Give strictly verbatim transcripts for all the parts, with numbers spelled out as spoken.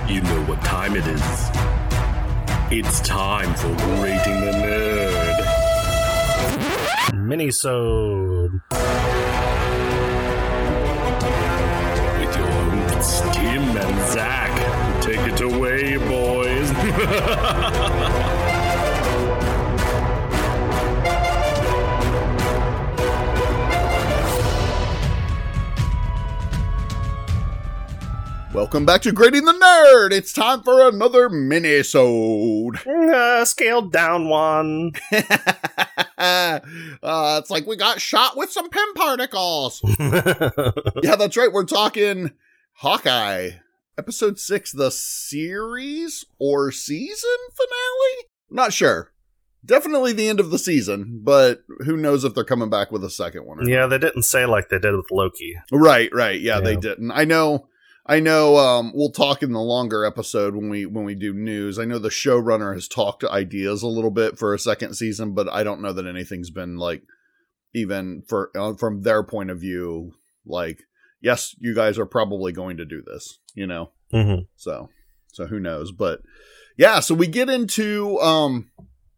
You know what time it is. It's time for Grating the Nerd. Minisode. With your hosts, Tim and Zach. Take it away, boys. Welcome back to Grating the Nerd. It's time for another Minisode. Uh, scaled down one. uh, it's like we got shot with some P I M particles. Yeah, that's right. We're talking Hawkeye. Episode six, the series or season finale? Not sure. Definitely the end of the season, but who knows if they're coming back with a second one or Yeah, not. they didn't say like they did with Loki. Right, right. Yeah, Yeah. they didn't. I know... I know um, we'll talk in the longer episode when we when we do news. I know the showrunner has talked ideas a little bit for a second season, but I don't know that anything's been like even for uh, from their point of view. Like, yes, you guys are probably going to do this, you know. Mm-hmm. So, so who knows? But yeah, so we get into um,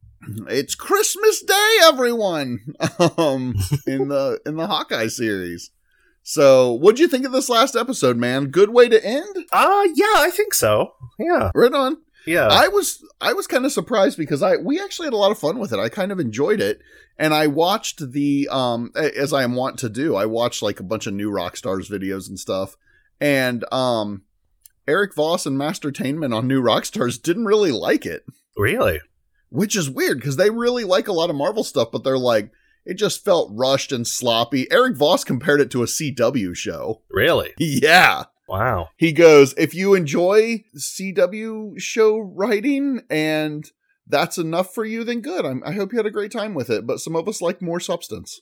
it's Christmas Day, everyone, um, in the in the Hawkeye series. So, what'd you think of this last episode, man? Good way to end? Uh, yeah, I think so. Yeah. Right on. Yeah. I was I was kind of surprised because I we actually had a lot of fun with it. I kind of enjoyed it, and I watched the um as I am wont to do. I watched like a bunch of new Rockstars videos and stuff, and um Eric Voss and Mastertainment on New Rockstars didn't really like it, Really? which is weird because they really like a lot of Marvel stuff, but they're like, it just felt rushed and sloppy. Eric Voss compared it to a C W show. Really? Yeah. Wow. He goes, if you enjoy C W show writing and that's enough for you, then good. I'm, I hope you had a great time with it. But some of us like more substance.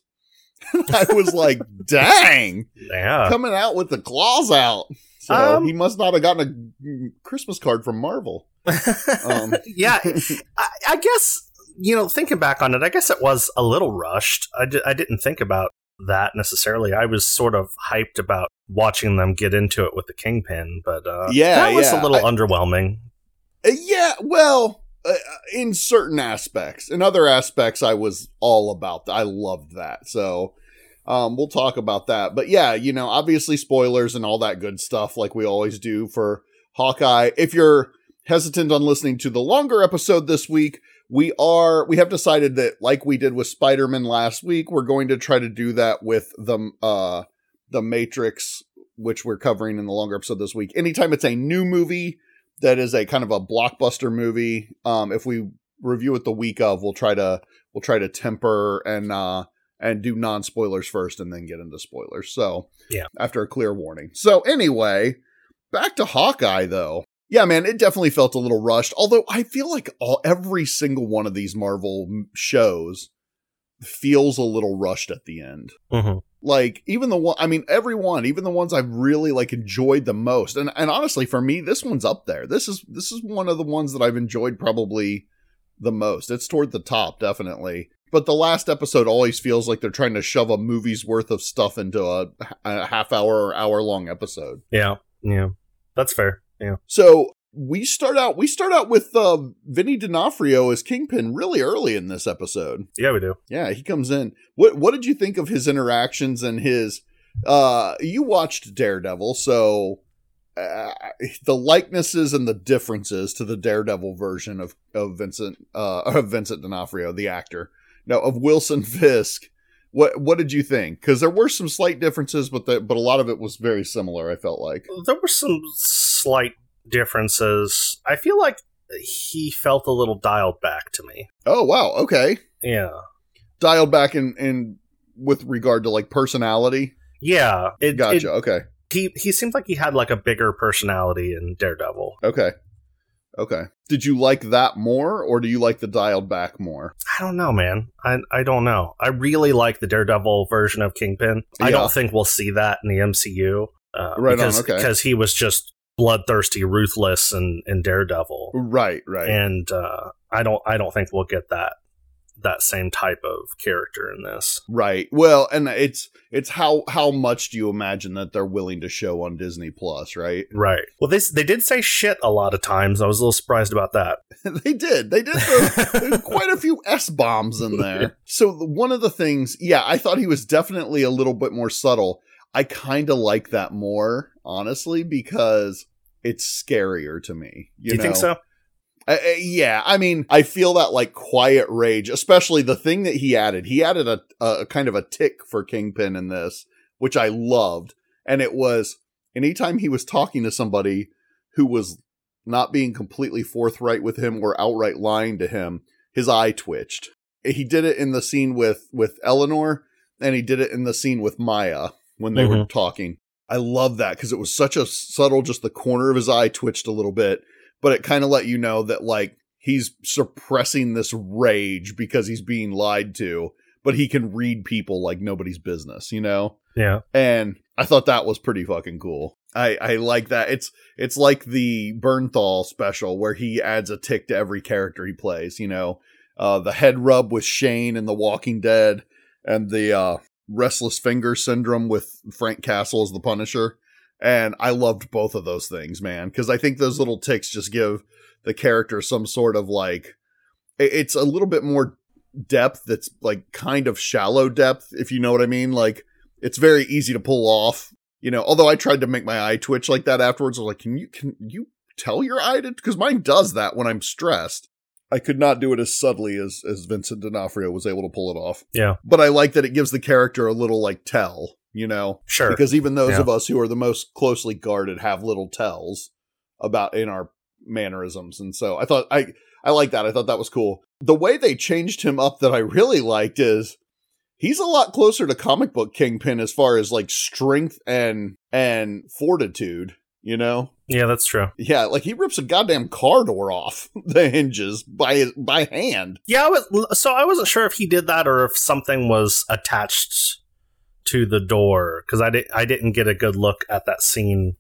I was like, dang. Yeah. Coming out with the claws out. So Um, he must not have gotten a Christmas card from Marvel. Um, yeah. I, I guess, you know, thinking back on it, I guess it was a little rushed. I, di- I didn't think about that necessarily. I was sort of hyped about watching them get into it with the Kingpin, but uh, Yeah, that was yeah. a little I- underwhelming. Uh, Yeah, well, uh, in certain aspects. In other aspects, I was all about that. I loved that. So um, we'll talk about that. But yeah, you know, obviously spoilers and all that good stuff like we always do for Hawkeye. If you're hesitant on listening to the longer episode this week, we are, we have decided that like we did with Spider-Man last week, we're going to try to do that with the, uh, the Matrix, which we're covering in the longer episode this week. Anytime it's a new movie that is a kind of a blockbuster movie, um, if we review it the week of, we'll try to we'll try to temper and uh, and do non-spoilers first, and then get into spoilers. So Yeah. after a clear warning. So anyway, back to Hawkeye though. Yeah, man, it definitely felt a little rushed. Although I feel like all every single one of these Marvel shows feels a little rushed at the end. Mm-hmm. Like, even the one, I mean, every one, even the ones I've really, like, enjoyed the most. And and honestly, for me, this one's up there. This is this is one of the ones that I've enjoyed probably the most. It's toward the top, definitely. But the last episode always feels like they're trying to shove a movie's worth of stuff into a, a half hour or hour long episode. Yeah. Yeah. That's fair. Yeah. So we start out, we start out with uh, Vinny D'Onofrio as Kingpin really early in this episode. Yeah, we do. Yeah, he comes in. What what did you think of his interactions and his uh you watched Daredevil, so uh, the likenesses and the differences to the Daredevil version of of Vincent uh of Vincent D'Onofrio, the actor. No, of Wilson Fisk. What what did you think? Cuz there were some slight differences, but the, but a lot of it was very similar, I felt like. There were some slight differences. I feel like he felt a little dialed back to me. Oh, wow. Okay. Yeah. Dialed back in in with regard to like personality. Yeah. It, Gotcha. it- okay. he he seemed like he had like a bigger personality in Daredevil. Okay. Okay. Did you like that more, or do you like the dialed back more? I don't know, man. I I don't know. I really like the Daredevil version of Kingpin. I Yeah. don't think we'll see that in the M C U. Uh, Right on, because, okay. Because he was just bloodthirsty, ruthless, and in Daredevil, Right, right. and uh, I don't I don't think we'll get that that same type of character in this. Right. Well, and it's it's how how much do you imagine that they're willing to show on Disney Plus, right? Right. Well, they they did say shit a lot of times. I was a little surprised about that. They did. They did throw quite a few S-bombs in there. So one of the things, yeah, I thought he was definitely a little bit more subtle. I kind of like that more, honestly, because it's scarier to me. You, you know? think so? Uh, uh, yeah, I mean, I feel that like quiet rage, especially the thing that he added. He added a, a kind of a tick for Kingpin in this, which I loved. And it was anytime he was talking to somebody who was not being completely forthright with him or outright lying to him, his eye twitched. He did it in the scene with, with Eleanor, and he did it in the scene with Maya when they mm-hmm. were talking. I love that because it was such a subtle, just the corner of his eye twitched a little bit. But it kind of let you know that, like, he's suppressing this rage because he's being lied to, but he can read people like nobody's business, you know? Yeah. And I thought that was pretty fucking cool. I, I like that. It's it's like the Bernthal special where he adds a tick to every character he plays, you know? Uh, the head rub with Shane in The Walking Dead, and the uh, restless finger syndrome with Frank Castle as the Punisher. And I loved both of those things, man, because I think those little ticks just give the character some sort of like, it's a little bit more depth that's like kind of shallow depth, if you know what I mean. Like, it's very easy to pull off, you know, although I tried to make my eye twitch like that afterwards. I was like, can you, can you tell your eye to, because mine does that when I'm stressed. I could not do it as subtly as, as Vincent D'Onofrio was able to pull it off. Yeah. But I like that it gives the character a little like tell. You know, sure. Because even those yeah. of us who are the most closely guarded have little tells about in our mannerisms. And so I thought I, I like that. I thought that was cool. The way they changed him up that I really liked is he's a lot closer to comic book Kingpin as far as like strength and, and fortitude, you know? Yeah, that's true. Yeah. Like he rips a goddamn car door off the hinges by his, by hand. Yeah. I was, so I wasn't sure if he did that or if something was attached to the door, because I, di- I didn't get a good look at that scene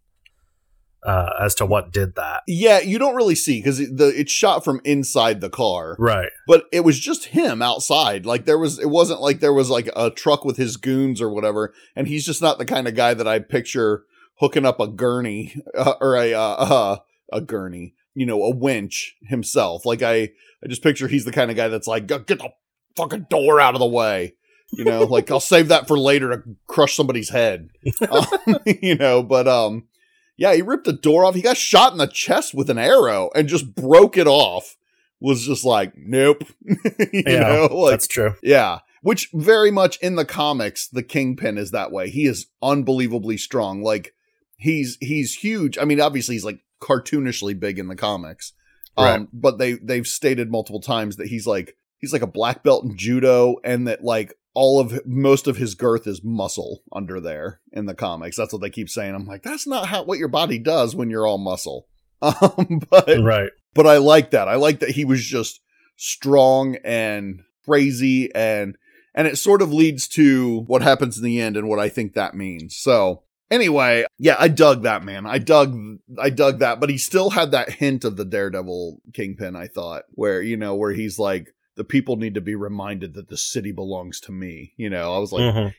uh, as to what did that. Yeah, you don't really see, because it, the it's shot from inside the car. Right. But it was just him outside. Like, there was, it wasn't like there was like a truck with his goons or whatever, and he's just not the kind of guy that I picture hooking up a gurney, uh, or a, uh, uh, a gurney, you know, a winch himself. Like, I, I just picture he's the kind of guy that's like, get the fucking door out of the way. You know, like, I'll save that for later to crush somebody's head, um, you know, but, um, yeah, he ripped the door off. He got shot in the chest with an arrow and just broke it off. Was just like, nope. you yeah, know, like, that's true. Yeah. Which very much in the comics, the Kingpin is that way. He is unbelievably strong. Like, he's, he's huge. I mean, obviously he's like cartoonishly big in the comics. Right. Um, but they, they've stated multiple times that he's like, he's like a black belt in judo, and that like, all of most of his girth is muscle under there in the comics. That's what they keep saying. I'm like, that's not how what your body does when you're all muscle. Um, but right. But I like that. I like that he was just strong and crazy, and and it sort of leads to what happens in the end and what I think that means. So anyway, yeah, I dug that, man. I dug I dug that, but he still had that hint of the Daredevil Kingpin, I thought, where, you know, where he's like, the people need to be reminded that the city belongs to me. You know, I was like, mm-hmm.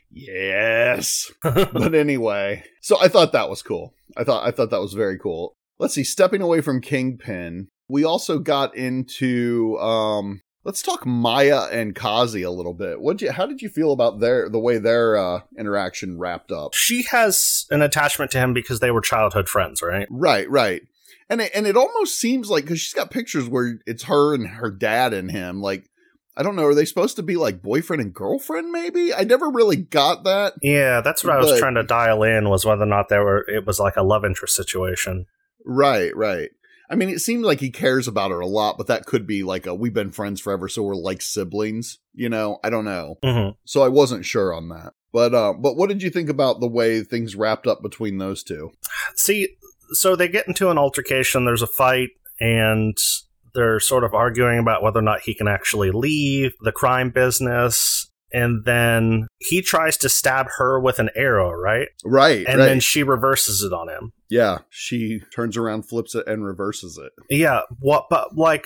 yes. But anyway, so I thought that was cool. I thought, I thought that was very cool. Let's see, stepping away from Kingpin, we also got into, um, let's talk Maya and Kazi a little bit. What you, how did you feel about their, the way their, uh, interaction wrapped up? She has an attachment to him because they were childhood friends, right? Right, right. And it, and it almost seems like, because she's got pictures where it's her and her dad and him. Like, I don't know, are they supposed to be like boyfriend and girlfriend, maybe? I never really got that. Yeah, that's what but, I was trying to dial in, was whether or not they were, it was like a love interest situation. Right, right. I mean, it seemed like he cares about her a lot, but that could be like a, we've been friends forever, so we're like siblings, you know? I don't know. Mm-hmm. So I wasn't sure on that. But, uh, but what did you think about the way things wrapped up between those two? See, so they get into an altercation, there's a fight, and they're sort of arguing about whether or not he can actually leave the crime business. And then he tries to stab her with an arrow, right? Right. And right. then she reverses it on him. Yeah. She turns around, flips it, and reverses it. Yeah. What? But like,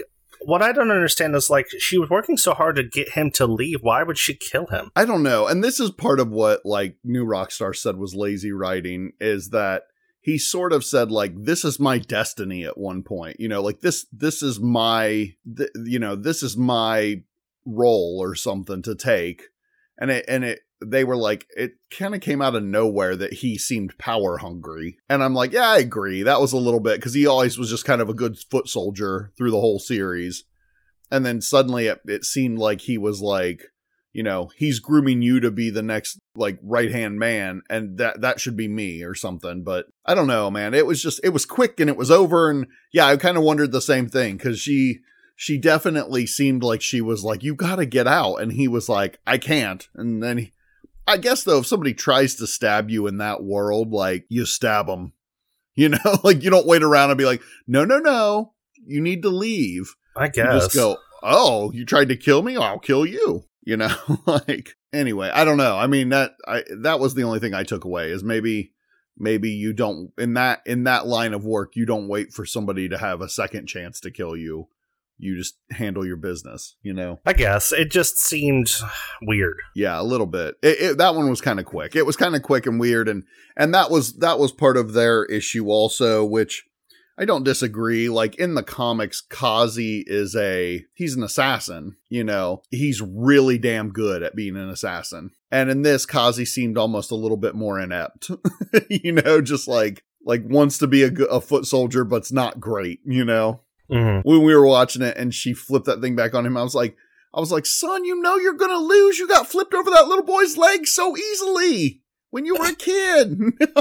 what I don't understand is, like, she was working so hard to get him to leave. Why would she kill him? I don't know. And this is part of what, like, New Rockstar said was lazy writing, is that he sort of said, like, this is my destiny at one point. You know, like, this this is my, th- you know, this is my role or something to take. And it, and it, they were like, it kind of came out of nowhere that he seemed power hungry. And I'm like, yeah, I agree. That was a little bit, because he always was just kind of a good foot soldier through the whole series. And then suddenly it, it seemed like he was like, you know, he's grooming you to be the next, like, right-hand man, and that, that should be me or something. But I don't know, man. It was just, it was quick and it was over. And yeah, I kind of wondered the same thing, because she, she definitely seemed like she was like, you got to get out. And he was like, I can't. And then he, I guess, though, if somebody tries to stab you in that world, like, you stab them, you know, like, you don't wait around and be like, no, no, no, you need to leave. I guess. You just go, oh, you tried to kill me? I'll kill you. You know, like, anyway, I don't know. I mean, that, I, that was the only thing I took away, is maybe, maybe you don't, in that, in that line of work, you don't wait for somebody to have a second chance to kill you. You just handle your business, you know? I guess. It just seemed weird. Yeah, a little bit. It, it, that one was kind of quick. It was kind of quick and weird. And, and that was, that was part of their issue also, which I don't disagree. Like, in the comics, Kazi is a, he's an assassin, you know? He's really damn good at being an assassin. And in this, Kazi seemed almost a little bit more inept, you know? Just like, like wants to be a, a foot soldier, but's not great, you know? Mm-hmm. When we were watching it and she flipped that thing back on him, I was like, I was like, son, you know you're gonna lose. You got flipped over that little boy's leg so easily when you were a kid.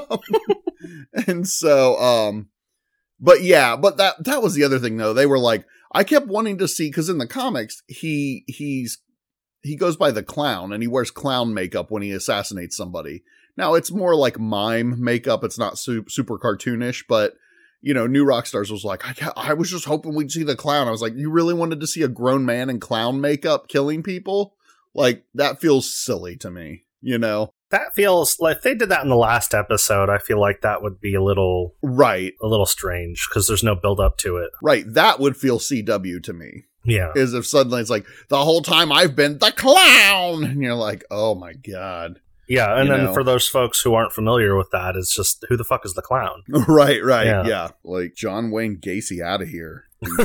And so, um, but yeah, but that that was the other thing though. They were like, I kept wanting to see, because in the comics, he he's he goes by the Clown, and he wears clown makeup when he assassinates somebody. Now it's more like mime makeup. It's not su- super cartoonish, but. You know, New Rockstars was like, I, I was just hoping we'd see the Clown. I was like, you really wanted to see a grown man in clown makeup killing people? Like, that feels silly to me, you know? That feels like, if they did that in the last episode, I feel like that would be a little... Right. A little strange, because there's no build up to it. Right. That would feel C W to me. Yeah. Is if suddenly it's like, the whole time I've been the Clown! And you're like, oh my God. Yeah, and you then know? for those folks who aren't familiar with that, it's just, who the fuck is the Clown? Right, right, yeah. Yeah. Like, John Wayne Gacy out of here.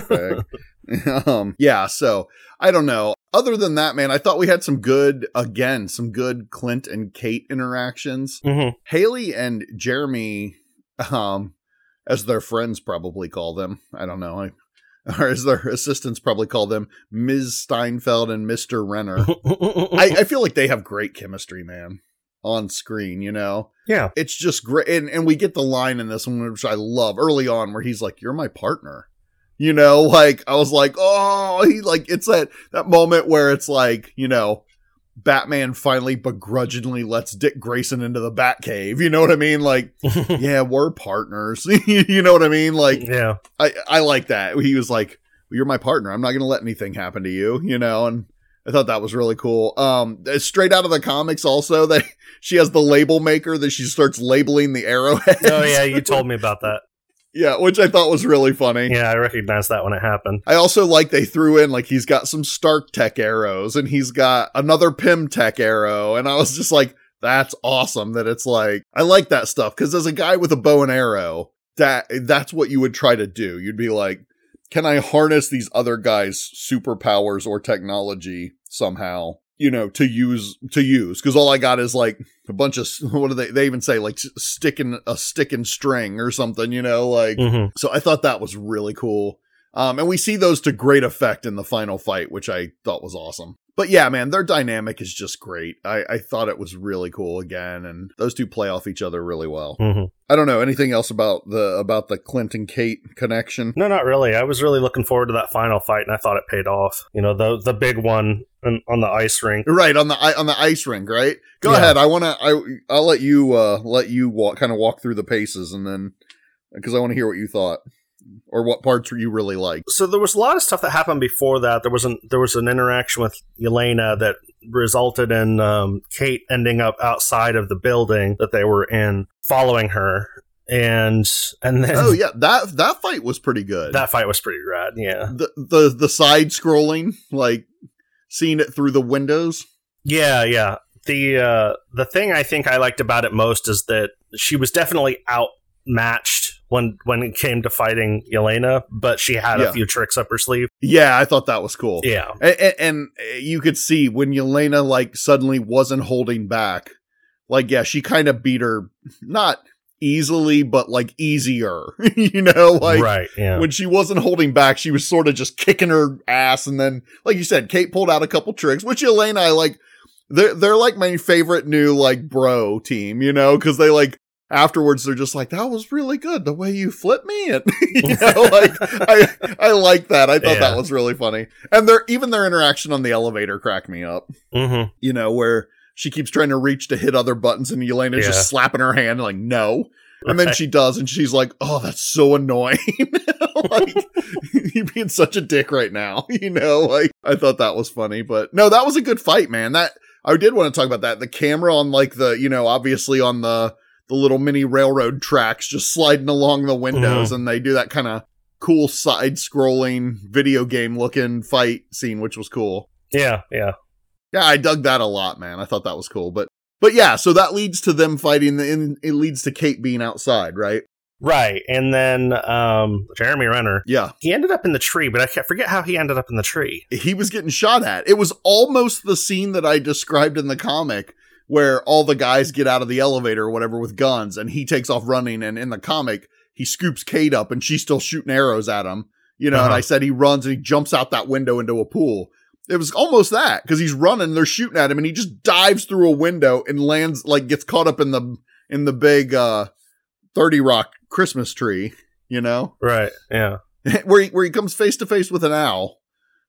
um, yeah, so, I don't know. Other than that, man, I thought we had some good, again, some good Clint and Kate interactions. Mm-hmm. Haley and Jeremy, um, as their friends probably call them, I don't know, I, or as their assistants probably call them, Miz Steinfeld and Mister Renner. I, I feel like they have great chemistry, man. On screen, you know? Yeah. It's just great. And, and we get the line in this one, which I love early on, where he's like, you're my partner. You know, like, I was like, oh, he like, it's that, that moment where it's like, you know, Batman finally begrudgingly lets Dick Grayson into the Batcave. You know what I mean? Like, yeah, we're partners. You know what I mean? Like, yeah, I, I like that. He was like, well, you're my partner. I'm not going to let anything happen to you, you know? And I thought that was really cool. Um, straight out of the comics also, that she has the label maker that she starts labeling the arrowheads. Oh yeah, you told me about that. Yeah, which I thought was really funny. Yeah, I recognized that when it happened. I also like they threw in, like, he's got some Stark Tech arrows and he's got another Pym Tech arrow. And I was just like, that's awesome that it's like, I like that stuff. Because as a guy with a bow and arrow, that that's what you would try to do. You'd be like, can I harness these other guys' superpowers or technology somehow, you know, to use, to use? Because all I got is like a bunch of, what do they, they even say, like sticking a stick and string or something, you know, like, mm-hmm. So I thought that was really cool. Um, and we see those to great effect in the final fight, which I thought was awesome. But yeah, man, their dynamic is just great. I, I thought it was really cool again, and those two play off each other really well. Mm-hmm. I don't know anything else about the about the Clint and Kate connection. No, not really. I was really looking forward to that final fight, and I thought it paid off. You know, the the big one on, on the ice rink, right on the on the ice rink, right? Go yeah. ahead. I want to. I I'll let you uh, let you walk, kind of walk through the paces, and then because I want to hear what you thought. Or what parts you really liked? So there was a lot of stuff that happened before that. There was an there was an interaction with Yelena that resulted in um, Kate ending up outside of the building that they were in, following her. And and then oh yeah, that that fight was pretty good. That fight was pretty rad. Yeah, the the the side scrolling, like seeing it through the windows. Yeah, yeah. The uh, the thing I think I liked about it most is that she was definitely outmatched when when it came to fighting Yelena, but she had Yeah. a few tricks up her sleeve. Yeah, I thought that was cool. Yeah, And, and you could see when Yelena like suddenly wasn't holding back. Like, yeah, she kind of beat her not easily, but like easier. You know, like right. Yeah, when she wasn't holding back, she was sort of just kicking her ass. And then, like you said, Kate pulled out a couple tricks, which Yelena, I like. They're they're like my favorite new like bro team, you know, because they like. Afterwards, they're just like, that was really good. The way you flipped me. And, you know, like, I, I like that. I thought Yeah. that was really funny. And their, even their interaction on the elevator cracked me up, mm-hmm. you know, where she keeps trying to reach to hit other buttons and Yelena's Yeah. just slapping her hand like, no. And then Right. she does. And she's like, oh, that's so annoying. Like, you're being such a dick right now. You know, like, I thought that was funny, but no, that was a good fight, man. That, I did want to talk about that. The camera on like the, you know, obviously on the, the little mini railroad tracks just sliding along the windows, Mhm. and they do that kind of cool side scrolling video game looking fight scene, which was cool. Yeah, yeah. Yeah, I dug that a lot, man. I thought that was cool. But but yeah, so that leads to them fighting, and it leads to Kate being outside, right? Right. And then um, Jeremy Renner, Yeah. he ended up in the tree, but I can't forget how he ended up in the tree. He was getting shot at. It was almost the scene that I described in the comic where all the guys get out of the elevator or whatever with guns, and he takes off running, and in the comic, he scoops Kate up, and she's still shooting arrows at him. You know, Uh-huh. and I said he runs and he jumps out that window into a pool. It was almost that, because he's running, they're shooting at him, and he just dives through a window and lands, like, gets caught up in the in the big uh, thirty Rock Christmas tree, you know? Right. Yeah. where he, where he comes face to face with an owl.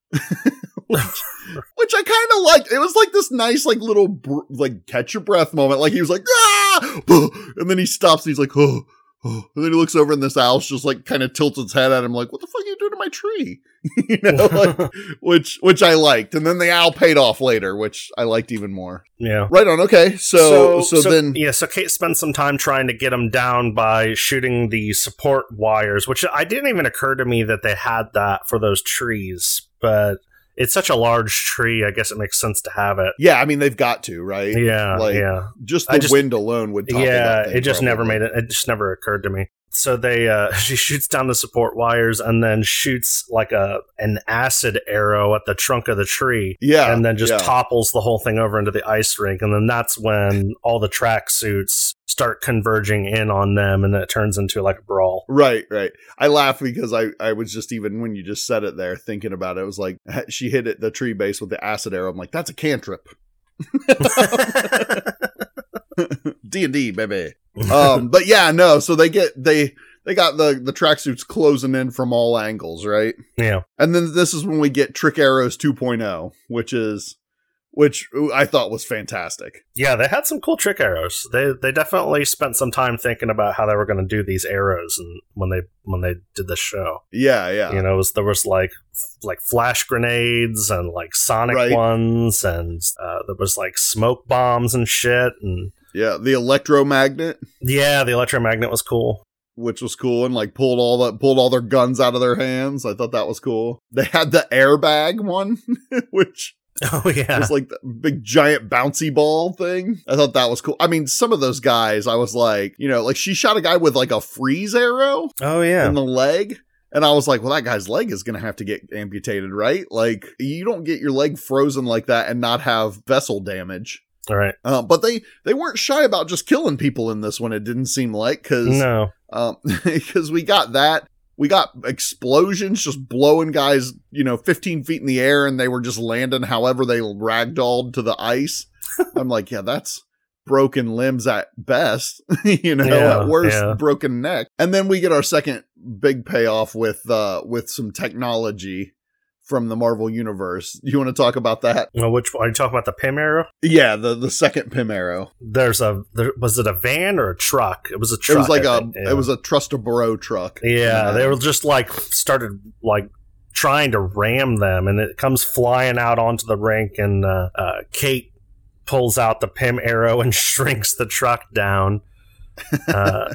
Which I kind of liked. It was like this nice, like little, br- like catch your breath moment. Like he was like, ah! And then he stops and he's like, oh, oh. And then he looks over and this owl's just like kind of tilts its head at him like, what the fuck are you doing to my tree? You know, like, which, which I liked. And then the owl paid off later, which I liked even more. Yeah. Right on. Okay. So, so, so then. Yeah, so Kate spends some time trying to get him down by shooting the support wires, which I didn't even occur to me that they had that for those trees, but it's such a large tree, I guess it makes sense to have it. Yeah, I mean, they've got to, right? Yeah, Like, yeah. Just the I just- wind alone would topple Yeah, that thing, it just never probably. made it. It just never occurred to me. So they, uh, she shoots down the support wires and then shoots like a an acid arrow at the trunk of the tree. Yeah. And then just yeah. topples the whole thing over into the ice rink. And then that's when all the track suits start converging in on them, and it turns into like a brawl. Right, right. I laugh because I, I was just, even when you just said it there, thinking about it, it was like, she hit it the tree base with the acid arrow. I'm like, that's a cantrip. D and D, baby. Um, but yeah, no, so they get, they, they got the, the tracksuits closing in from all angles, right? Yeah. And then this is when we get Trick Arrows two point oh, which is, which I thought was fantastic. Yeah, they had some cool trick arrows. They they definitely spent some time thinking about how they were going to do these arrows, and when they when they did the show. Yeah, yeah. You know, it was, there was like f- like flash grenades and like sonic Right. ones, and uh, there was like smoke bombs and shit. And Yeah, the electromagnet, yeah, the electromagnet was cool. which was cool, and like pulled all the pulled all their guns out of their hands. I thought that was cool. They had the airbag one, which Oh yeah, was like the big giant bouncy ball thing. I thought that was cool. I mean, some of those guys, I was like, you know, like she shot a guy with like a freeze arrow oh yeah. in the leg. And I was like, well, that guy's leg is going to have to get amputated, right? Like, you don't get your leg frozen like that and not have vessel damage. All right. Uh, but they, they weren't shy about just killing people in this one, it didn't seem like, because No. um, because we got that. We got explosions just blowing guys, you know, fifteen feet in the air, and they were just landing however they ragdolled to the ice. I'm like, yeah, that's broken limbs at best, you know, Yeah, at worst, yeah. broken neck. And then we get our second big payoff with uh, with some technology from the Marvel Universe. You want to talk about that? Well, which are you talking about? The P I M arrow? Yeah, the the second P I M arrow. There's a there, was it a van or a truck? It was a truck. It was like I a think, yeah. it was a Trust-a-Bro truck. Yeah, Uh, they were just like started like trying to ram them, and it comes flying out onto the rink, and uh, uh, Kate pulls out the P I M arrow and shrinks the truck down. Uh,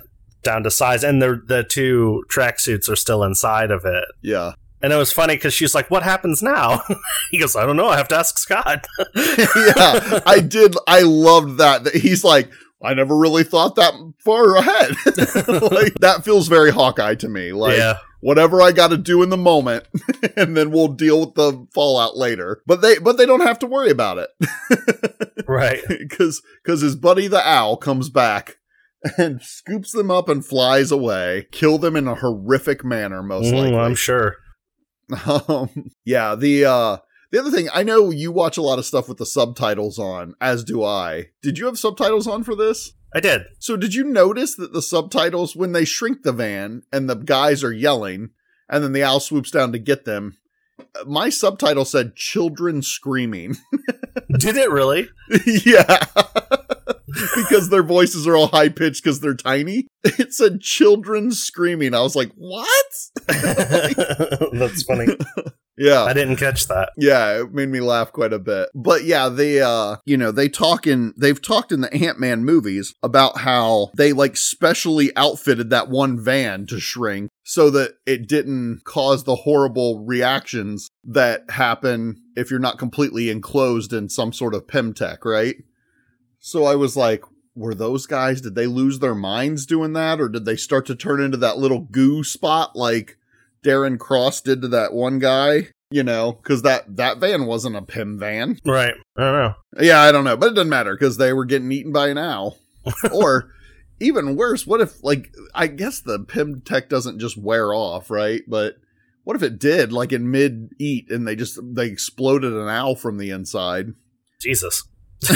down to size, and the the two tracksuits are still inside of it. Yeah. And it was funny because she's like, what happens now? He goes, I don't know. I have to ask Scott. Yeah, I did. I loved that. that he's like, I never really thought that far ahead. Like, that feels very Hawkeye to me. Like, yeah. Whatever I got to do in the moment, and then we'll deal with the fallout later. But they, but they don't have to worry about it. Right. Because because his buddy the owl comes back and scoops them up and flies away. Kill them in a horrific manner, most Mm, likely. I'm sure. Um, yeah, the uh, the other thing, I know you watch a lot of stuff with the subtitles on, as do I. Did you have subtitles on for this? I did. So did you notice that the subtitles, when they shrink the van and the guys are yelling, and then the owl swoops down to get them, my subtitle said children screaming. Did it really? Yeah. Because their voices are all high pitched because they're tiny. It said children screaming. I was like, what? That's funny. Yeah. I didn't catch that. Yeah, it made me laugh quite a bit. But yeah, they, uh, you know, they talk in, they've talked in the Ant-Man movies about how they like specially outfitted that one van to shrink so that it didn't cause the horrible reactions that happen if you're not completely enclosed in some sort of Pemtech, right? So I was like, were those guys, did they lose their minds doing that? Or did they start to turn into that little goo spot like Darren Cross did to that one guy? You know, because that, that van wasn't a P I M van. Right. I don't know. Yeah, I don't know. But it doesn't matter because they were getting eaten by an owl. Or even worse, what if, like, I guess the Pemtech doesn't just wear off, right? But what if it did, like in mid-eat, and they just, they exploded an owl from the inside? Jesus.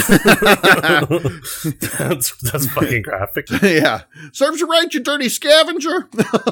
that's that's fucking graphic. Yeah. Serves you right, you dirty scavenger.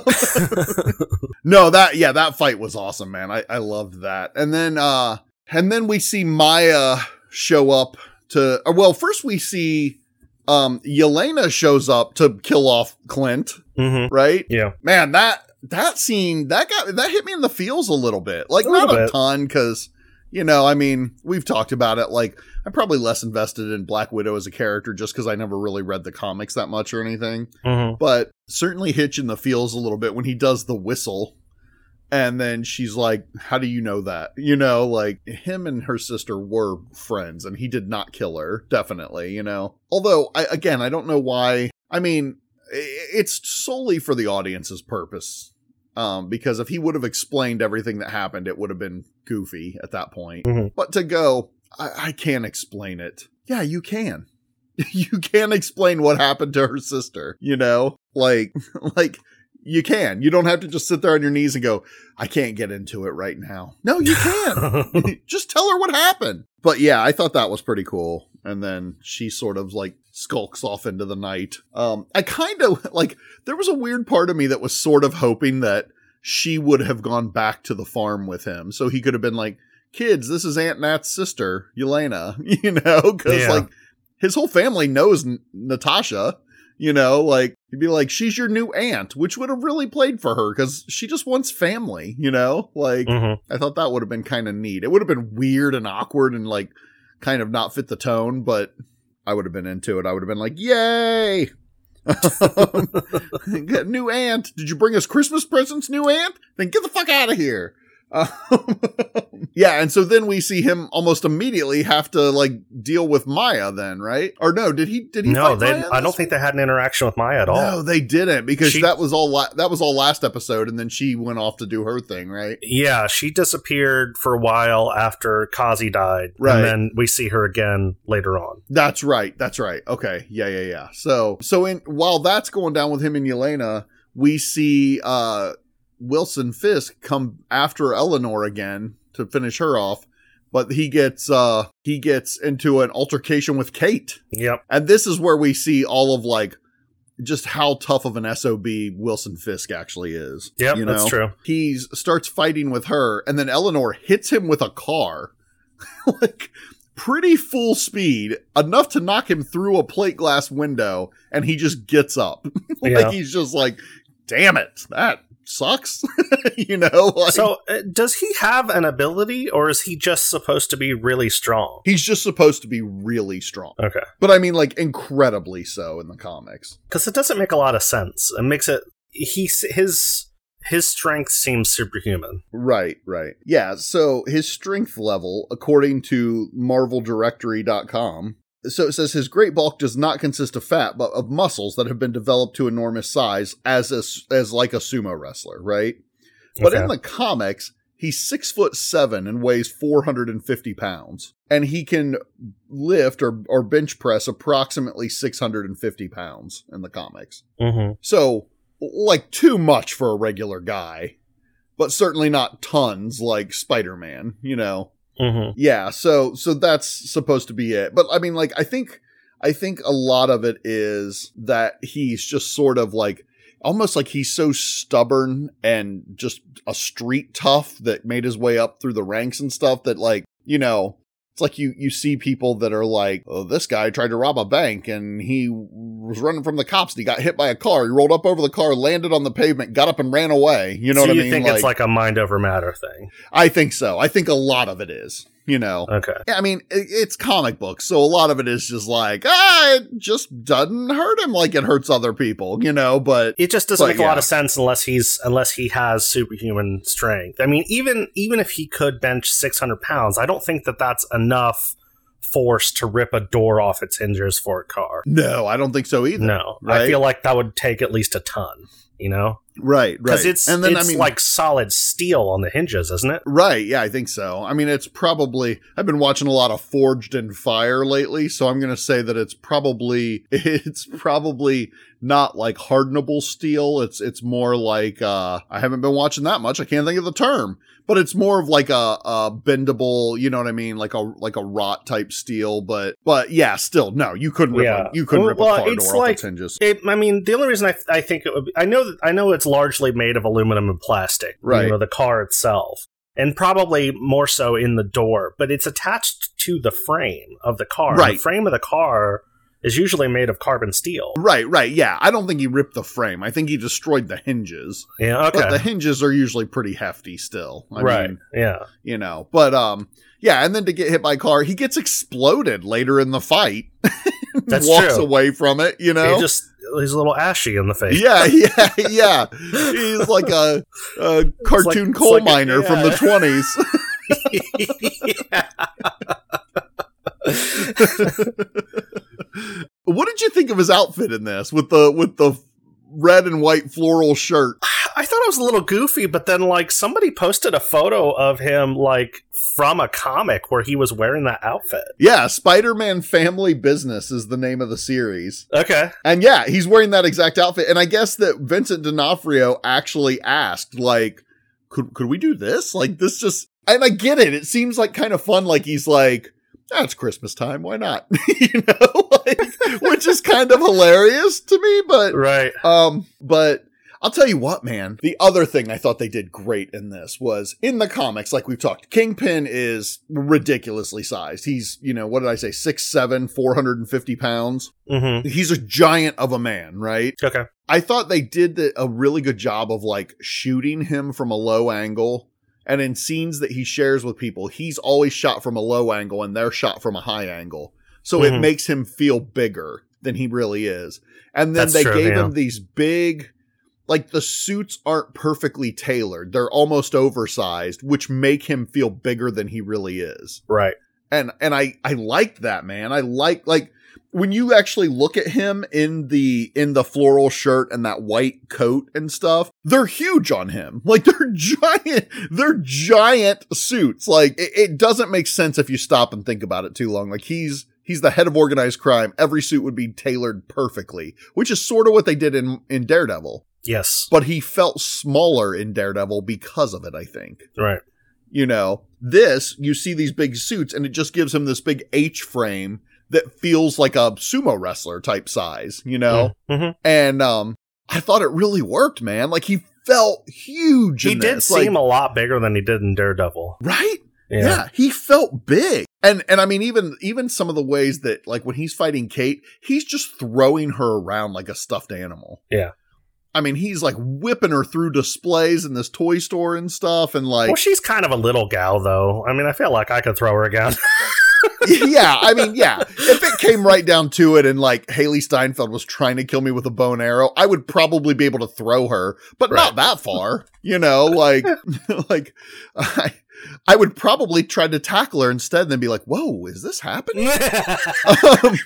No, that, yeah, that fight was awesome, man. I, I loved that. And then, uh, and then we see Maya show up to, or, well, first we see, um, Yelena shows up to kill off Clint, Mm-hmm. right? Yeah. Man, that, that scene, that got, that hit me in the feels a little bit. Like, A not little a bit. ton, because, you know, I mean, we've talked about it. Like, I'm probably less invested in Black Widow as a character just because I never really read the comics that much or anything. Mm-hmm. But certainly hitch in the feels a little bit when he does the whistle. And then she's like, how do you know that? You know, like, him and her sister were friends, and he did not kill her. Definitely, you know. Although, I, again, I don't know why. I mean, it's solely for the audience's purpose. Um, because if he would have explained everything that happened, it would have been goofy at that point. Mm-hmm. But to go, I, I can't explain it. Yeah, you can. You can explain what happened to her sister, you know? Like, like, you can. You don't have to just sit there on your knees and go, I can't get into it right now. No, you can. Just tell her what happened. But yeah, I thought that was pretty cool. And then she sort of like skulks off into the night. Um, I kind of like, there was a weird part of me that was sort of hoping that she would have gone back to the farm with him. So he could have been like, kids, this is Aunt Nat's sister, Yelena, you know, because Yeah. like his whole family knows N- Natasha, you know, like he'd be like, she's your new aunt, which would have really played for her because she just wants family, you know, like Mm-hmm. I thought that would have been kind of neat. It would have been weird and awkward and like kind of not fit the tone, but I would have been into it. I would have been like, yay. Got new aunt. Did you bring us Christmas presents, new aunt? Then get the fuck out of here. Um, yeah, and so then we see him almost immediately have to like deal with Maya then, right? Or no, did he did he No, fight they. Maya in I don't this? think they had an interaction with Maya at all. No, they didn't because She- that was all la- that was all last episode, and then she went off to do her thing, right? Yeah, she disappeared for a while after Kazi died, Right. and then we see her again later on. That's right. That's right. Okay. Yeah, yeah, yeah. So, so in while that's going down with him and Yelena, we see uh Wilson Fisk come after Eleanor again to finish her off, but he gets uh he gets into an altercation with Kate. Yep. And this is where we see all of like just how tough of an S O B Wilson Fisk actually is. Yep, you know? that's true. He starts fighting with her, and then Eleanor hits him with a car. Like pretty full speed, enough to knock him through a plate glass window, and he just gets up. Like Yeah. he's just like, damn it, that sucks. You know? Like, so uh, does he have an ability, or is he just supposed to be really strong? he's just supposed to be really strong. Okay. But I mean, like, incredibly so in the comics. Because it doesn't make a lot of sense. It makes it... He, his... His strength seems superhuman. Right, right. Yeah, so his strength level, according to Marvel Directory dot com, so it says his great bulk does not consist of fat, but of muscles that have been developed to enormous size as a, as like a sumo wrestler, right? But Okay. in the comics, he's six foot seven and weighs four hundred fifty pounds. And he can lift or, or bench press approximately six hundred fifty pounds in the comics. Mm-hmm. So, like, too much for a regular guy, but certainly not tons like Spider-Man, you know? Mm-hmm. Yeah, so so that's supposed to be it. But I mean, like, I think I think a lot of it is that he's just sort of like, almost like he's so stubborn and just a street tough that made his way up through the ranks and stuff that, like, you know, it's like you, you see people that are like, oh, this guy tried to rob a bank and he was running from the cops and he got hit by a car. He rolled up over the car, landed on the pavement, got up and ran away. You know so what I you mean? think it's like a mind over matter thing? I think so. I think a lot of it is, you know. Okay. Yeah, I mean, it, it's comic books, so a lot of it is just like, ah, it just doesn't hurt him like it hurts other people, you know, but... It just doesn't But, make a lot yeah. of sense unless he's unless he has superhuman strength. I mean, even even if he could bench six hundred pounds, I don't think that that's enough force to rip a door off its hinges for a car. No, I don't think so either. No, right? I feel like that would take at least a ton, you know? Right, right. Because it's, and then, it's I mean, like solid steel on the hinges, isn't it? Right, yeah, I think so. I mean, it's probably... I've been watching a lot of Forged in Fire lately, so I'm going to say that it's probably... It's probably not like hardenable steel. It's it's more like... Uh, I haven't been watching that much. I can't think of the term. But it's more of like a, a bendable, you know what I mean? Like a like a wrought type steel. But but yeah, still, no, you couldn't rip, Yeah. a, you couldn't Well, rip well, a car it's door like- off its hinges. It, I mean, the only reason I, I think it would be, I know that I know it's largely made of aluminum and plastic, Right. You know, the car itself, and probably more so in the door, but it's attached to the frame of the car. Right. The frame of the car is usually made of carbon steel. Right, right, yeah. I don't think he ripped the frame. I think he destroyed the hinges. Yeah. Okay. But the hinges are usually pretty hefty still. I right. mean, yeah. you know. But um, yeah, and then to get hit by a car, he gets exploded later in the fight. That's walks true. away from it, you know. He just he's a little ashy in the face. yeah, yeah, yeah. He's like a, a cartoon like- coal it's like a- miner from the yeah. twenties. What did you think of his outfit in this with the with the red and white floral shirt? I thought it was a little goofy, but then like somebody posted a photo of him like from a comic where he was wearing that outfit. Yeah, Spider-Man Family Business is the name of the series. Okay. And yeah, he's wearing that exact outfit. And I guess that Vincent D'Onofrio actually asked, like, could could we do this? Like, this just... And I get it. It seems like kind of fun. Like, he's like, ah, it's Christmas time. Why not? You know? Like, which is kind of hilarious to me, but... Right. Um, but... I'll tell you what, man. The other thing I thought they did great in this was in the comics, like we've talked, Kingpin is ridiculously sized. He's, you know, what did I say? six seven, four hundred fifty pounds. Mm-hmm. He's a giant of a man, right? Okay. I thought they did the, a really good job of like shooting him from a low angle. And in scenes that he shares with people, he's always shot from a low angle and they're shot from a high angle. So Mhm. it makes him feel bigger than he really is. And then That's they true, gave yeah. him these big, like the suits aren't perfectly tailored. They're almost oversized, which make him feel bigger than he really is. Right. And, and I, I liked that, man. I like, like when you actually look at him in the, in the floral shirt and that white coat and stuff, they're huge on him. Like they're giant, they're giant suits. Like it, it doesn't make sense if you stop and think about it too long. Like he's, He's the head of organized crime. Every suit would be tailored perfectly, which is sort of what they did in, in Daredevil. Yes. But he felt smaller in Daredevil because of it, I think. Right. You know, this, you see these big suits and it just gives him this big H frame that feels like a sumo wrestler type size, you know? Mm-hmm. And um, I thought it really worked, man. Like he felt huge He in did this. seem like, a lot bigger than he did in Daredevil. right? Yeah. Yeah, he felt big. And and I mean even even some of the ways that like when he's fighting Kate, he's just throwing her around like a stuffed animal. Yeah. I mean, he's like whipping her through displays in this toy store and stuff. And like, well, she's kind of a little gal, though. I mean, I feel like I could throw her a gun. Yeah, I mean, yeah. If it came right down to it and like Haley Steinfeld was trying to kill me with a bow and arrow, I would probably be able to throw her, but right. not that far, you know, like, like I, I would probably try to tackle her instead and then be like, whoa, is this happening? um,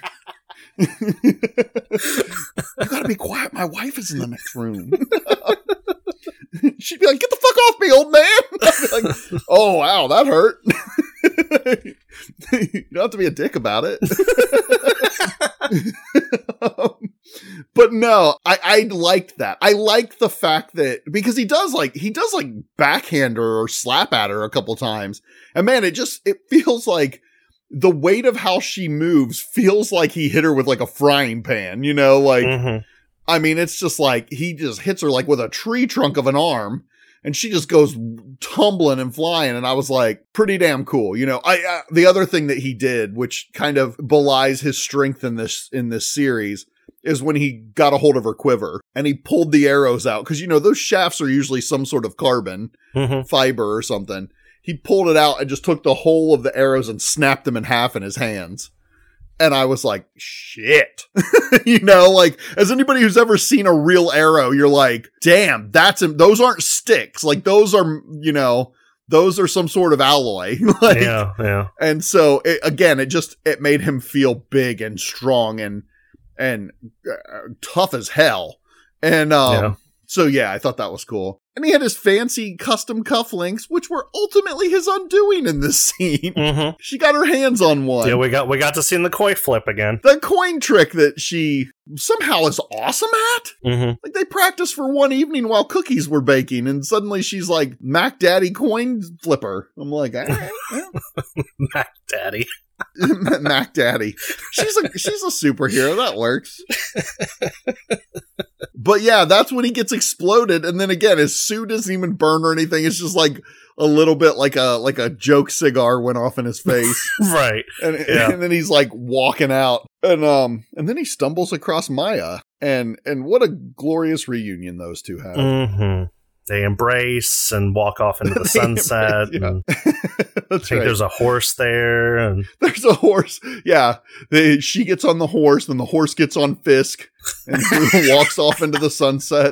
you gotta be quiet. My wife is in the next room. She'd be like, get the fuck off me, old man. I'd be like, oh, wow, that hurt. You don't have to be a dick about it. um, but no, I, I liked that. I liked the fact that, because he does like, he does like backhand her or slap at her a couple times. And man, it just, it feels like the weight of how she moves feels like he hit her with like a frying pan, you know, like, mm-hmm. I mean, it's just like, he just hits her like with a tree trunk of an arm. And she just goes tumbling and flying. And I was like, pretty damn cool. You know, I, uh, the other thing that he did, which kind of belies his strength in this, in this series, is when he got a hold of her quiver and he pulled the arrows out. Cause you know, those shafts are usually some sort of carbon mm-hmm. fiber or something. He pulled it out and just took the whole of the arrows and snapped them in half in his hands. And I was like, shit, you know, like as anybody who's ever seen a real arrow, you're like, damn, that's, those aren't sticks. Like those are, you know, those are some sort of alloy. Like, yeah, yeah. And so it, again, it just, it made him feel big and strong and, and uh, tough as hell. And, um, yeah. So yeah, I thought that was cool. And he had his fancy custom cufflinks, which were ultimately his undoing in this scene. Mm-hmm. She got her hands on one. Yeah, we got we got to see the koi flip again. The coin trick that she somehow is awesome at. Mm-hmm. Like they practiced for one evening while cookies were baking, and suddenly she's like Mac Daddy coin flipper. I'm like, all right, yeah. Mac Daddy. Mac Daddy. She's a she's a superhero. That works. But yeah, that's when he gets exploded, and then again, his suit doesn't even burn or anything. It's just like a little bit like a like a joke cigar went off in his face, right? And, yeah. and then he's like walking out, and um, and then he stumbles across Maya, and and what a glorious reunion those two have. Mm-hmm. They embrace and walk off into the sunset. Yeah. And That's I think right. there's a horse there. And there's a horse. Yeah. They, she gets on the horse, then the horse gets on Fisk and walks off into the sunset.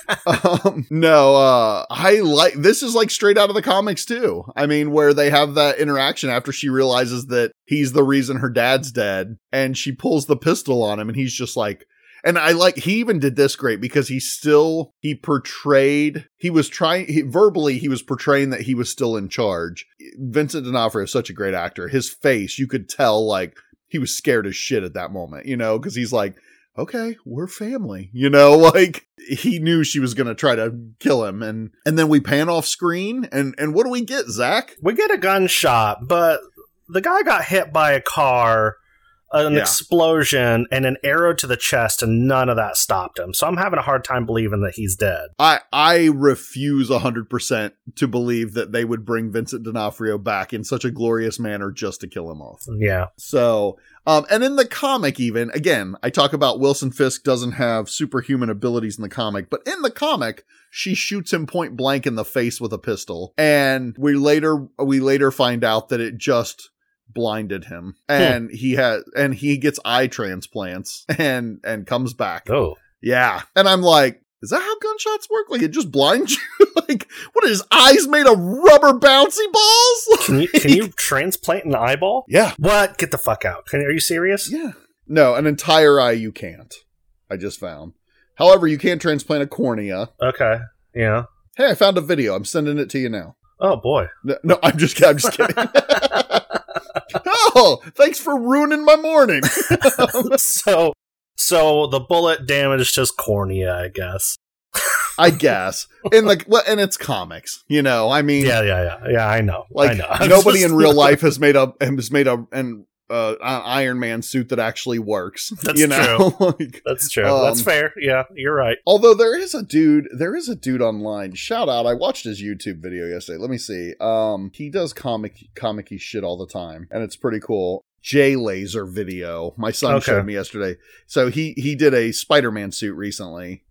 Um, no, uh, I like, this is like straight out of the comics too. I mean, where they have that interaction after she realizes that he's the reason her dad's dead, and she pulls the pistol on him, and he's just like, and I like, he even did this great because he still, he portrayed, he was trying, he, verbally, he was portraying that he was still in charge. Vincent D'Onofrio is such a great actor. His face, you could tell like he was scared as shit at that moment, you know, because he's like, okay, we're family, you know, like he knew she was going to try to kill him. And, and then we pan off screen and, and what do we get, Zach? We get a gunshot, but the guy got hit by a car, an yeah. explosion, and an arrow to the chest, and none of that stopped him. So I'm having a hard time believing that he's dead. I, I refuse one hundred percent to believe that they would bring Vincent D'Onofrio back in such a glorious manner just to kill him off. Yeah. So, um, and in the comic even, again, I talk about Wilson Fisk doesn't have superhuman abilities in the comic, but in the comic, she shoots him point blank in the face with a pistol. And we later, we later find out that it just blinded him, and hmm. he had and he gets eye transplants and and comes back. Oh yeah. And I'm like, is that how gunshots work? Like it just blinds you? Like what are his eyes made of rubber bouncy balls? Can you, can you transplant an eyeball? Yeah. What? Get the fuck out. Can, are you serious? Yeah. No, an entire eye you can't. I just found. However, you can transplant a cornea. Okay. Yeah. Hey, I found a video. I'm sending it to you now. Oh boy. No, no I'm just I'm just kidding. Oh, thanks for ruining my morning. so, so the bullet damaged his cornea, I guess. I guess. In like, well, and it's comics, you know. I mean, yeah, yeah, yeah, yeah. I know. Like I know. nobody in real life has made a has made a an uh, Iron Man suit that actually works. That's you know? true. like, That's true. Um, That's fair. Yeah, you're right. Although there is a dude, there is a dude online. Shout out! I watched his YouTube video yesterday. Let me see. Um, he does comic comic-y shit all the time, and it's pretty cool. J Laser video. My son okay. showed me yesterday. So he he did a Spider-Man suit recently,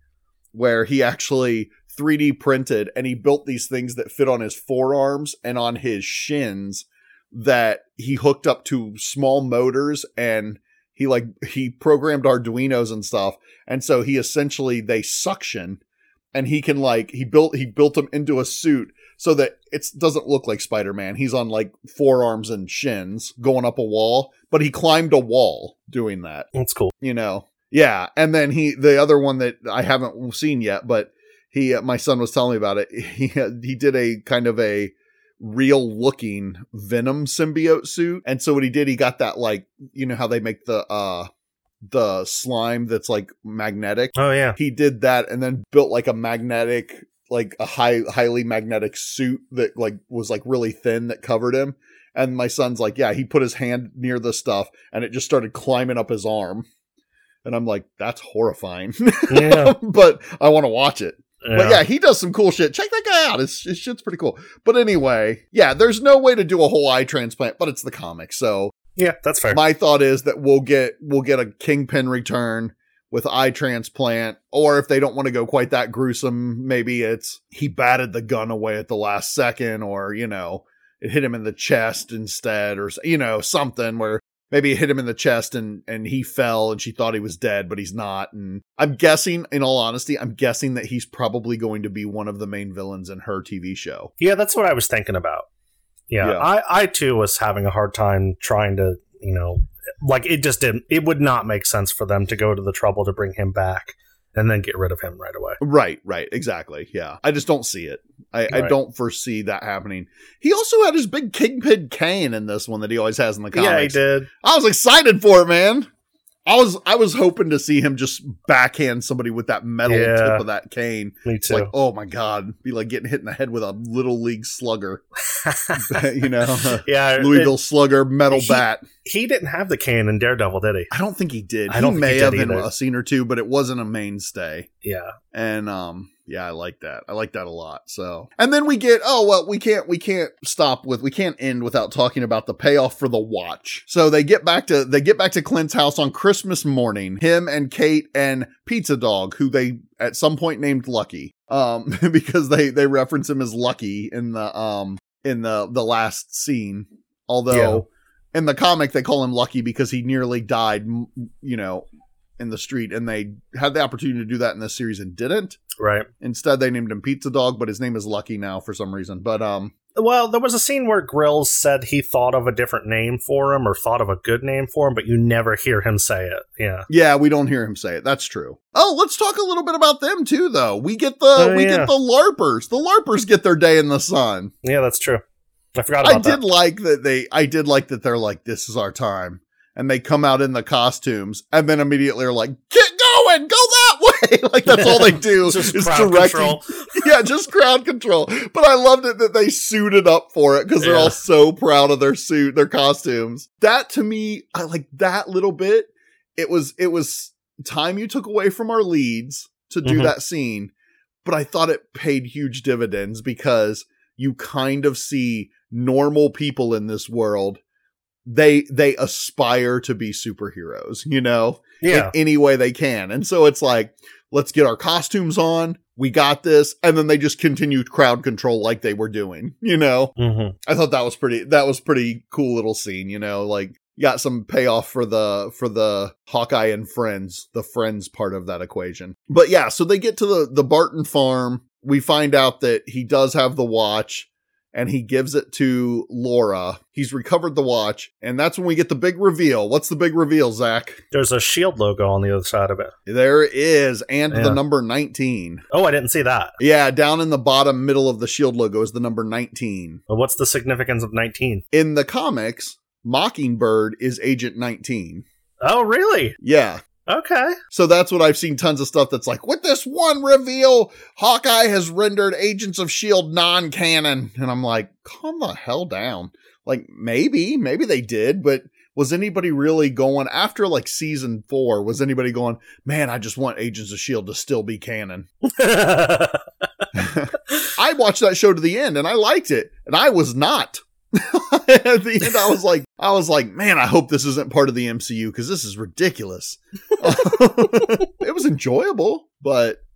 where he actually three D printed and he built these things that fit on his forearms and on his shins that he hooked up to small motors, and he like he programmed Arduinos and stuff. And so he essentially they suction, and he can like he built he built them into a suit so that it doesn't look like Spider-Man. He's on like forearms and shins going up a wall, but he climbed a wall doing that. That's cool. You know. Yeah, and then he the other one that I haven't seen yet, but he uh, my son was telling me about it. He he did a kind of a real looking Venom symbiote suit. And so what he did, he got that, like, you know how they make the uh the slime that's like magnetic. Oh yeah. He did that and then built like a magnetic, like a high highly magnetic suit that like was like really thin that covered him. And my son's like, yeah, he put his hand near the stuff and it just started climbing up his arm. And I'm like, that's horrifying. Yeah. But I want to watch it. Yeah. But yeah, he does some cool shit. Check that guy out. His, his shit's pretty cool. But anyway, yeah, there's no way to do a whole eye transplant, but it's the comic. So yeah, that's fair. My thought is that we'll get we'll get a Kingpin return with eye transplant, or if they don't want to go quite that gruesome, maybe it's he batted the gun away at the last second, or, you know, it hit him in the chest instead, or, you know, something where maybe it hit him in the chest and, and he fell and she thought he was dead, but he's not. And I'm guessing, in all honesty, I'm guessing that he's probably going to be one of the main villains in her T V show. Yeah, that's what I was thinking about. Yeah, Yeah. I, I too was having a hard time trying to, you know, like it just didn't, it would not make sense for them to go to the trouble to bring him back and then get rid of him right away. Right, right, exactly. Yeah. I just don't see it. I, I Right. don't foresee that happening. He also had his big Kingpin cane in this one that he always has in the comics. Yeah, he did. I was excited for it, man. I was I was hoping to see him just backhand somebody with that metal Yeah. tip of that cane. Me too. Like, oh my God, be like getting hit in the head with a little league slugger. You know, yeah, Louisville it- Slugger metal he- bat. he didn't have the cane in Daredevil, did he? I don't think he did. I don't he think may he have did in either. a scene or two, but it wasn't a mainstay. Yeah. And um, yeah, I like that. I like that a lot. So, and then we get, oh well, we can't, we can't stop with, we can't end without talking about the payoff for the watch. So they get back to, they get back to Clint's house on Christmas morning. Him and Kate and Pizza Dog, who they at some point named Lucky, um, because they they reference him as Lucky in the um in the the last scene. Although in the comic they call him Lucky because he nearly died, m- you know, in the street, and they had the opportunity to do that in this series and didn't. Right. Instead, they named him Pizza Dog, but his name is Lucky now for some reason. But um, Well, there was a scene where Grills said he thought of a different name for him or thought of a good name for him, but you never hear him say it. Yeah. yeah, we don't hear him say it. That's true. Oh, let's talk a little bit about them too, though. We get the Oh, we yeah. get the LARPers. The LARPers get their day in the sun. Yeah, that's true. I forgot I about did that. like that they. I did like that they're like, this is our time, and they come out in the costumes, and then immediately are like, get going, go that way. Like that's all they do Just is crowd directing. control. Yeah, just crowd control. But I loved it that they suited up for it because they're Yeah. all so proud of their suit, their costumes. That to me, I like that little bit. It was it was time you took away from our leads to do Mhm. that scene, but I thought it paid huge dividends because you kind of see normal people in this world. They they aspire to be superheroes, you know, Yeah. in any way they can. And so it's like, let's get our costumes on. We got this. And then they just continued crowd control like they were doing, you know. Mm-hmm. I thought that was pretty, that was pretty cool little scene, you know, like you got some payoff for the, for the Hawkeye and friends, the friends part of that equation. But yeah, so they get to the, the Barton farm. We find out that he does have the watch and he gives it to Laura. He's recovered the watch. And that's when we get the big reveal. What's the big reveal, Zach? There's a shield logo on the other side of it. There it is. And Yeah. the number nineteen. Oh, I didn't see that. Yeah, down in the bottom middle of the shield logo is the number nineteen. But what's the significance of nineteen? In the comics, Mockingbird is Agent nineteen. Oh, really? Yeah. Okay. So that's what I've seen tons of stuff that's like, with this one reveal, Hawkeye has rendered Agents of S H I E L D non-canon. And I'm like, calm the hell down. Like, maybe, maybe they did, but was anybody really going, after like season four, was anybody going, man, I just want Agents of S H I E L D to still be canon? I watched that show to the end and I liked it, and I was not. At the end, I was like, I was like, man, I hope this isn't part of the M C U because this is ridiculous. It was enjoyable, but